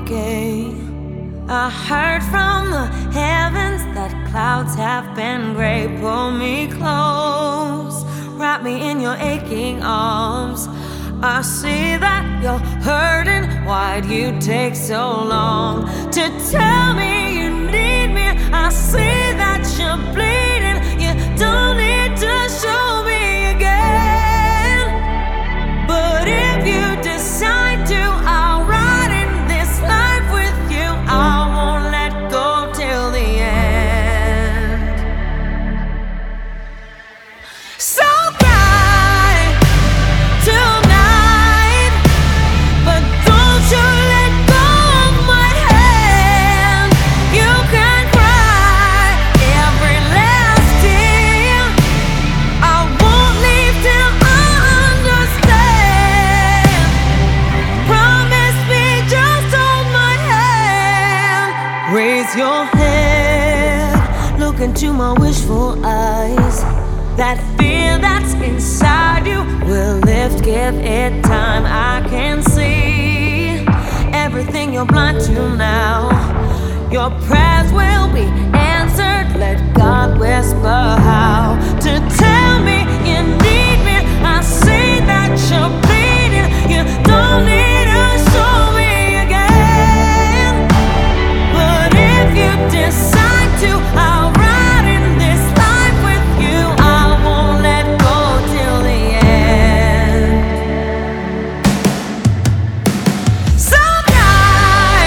okay. I heard from the heavens that clouds have been gray. Pull me close, wrap me in your aching arms. I see that you're hurting. Why'd you take so long to tell me you need me? I see that you're bleeding. You don't need to show me again. But if you decide to, I'll ride in this life with you. I won't let go till the end. So cry tonight, but don't you let go of my hand. You can cry every last tear. I won't leave till I understand. Promise me, just hold my hand. Raise your head, look into my wishful eyes. That fear that's inside you will lift, give it time. I can see everything you're blind to now. Your prayers will be answered. Let God whisper how to tell me you need me. I see that you're bleeding. You don't need to show me again. But if you decide to, I'll ride in this life with you. I won't let go till the end. So cry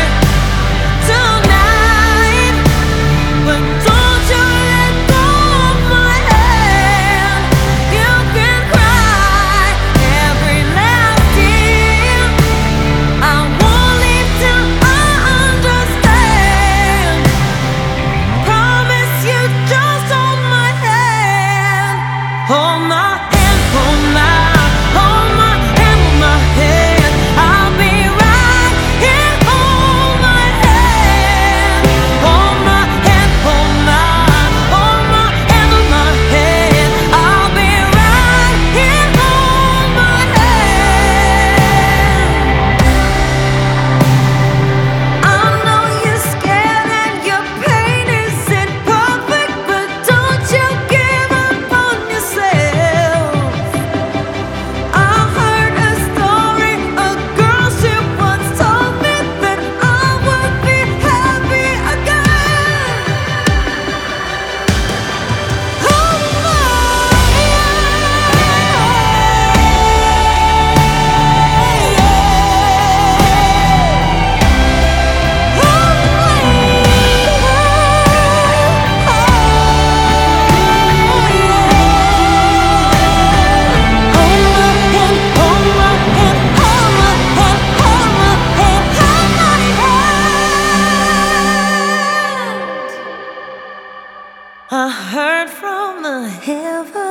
tonight, but don't you let go of my hand. You can cry every last tear. I won't leave till I understand. Promise you, just hold my hand. Hold my hand, hold my hand, hold my hand. I'll be right here. Hold my hand, hold my hand, hold my hand, hold my hand. I'll be right here. Hold my hand. I know you're scared and your pain isn't perfect, but don't you give up on yourself. I heard a story, a girl, she once told me that I would be happy again. Hold my I heard from the heavens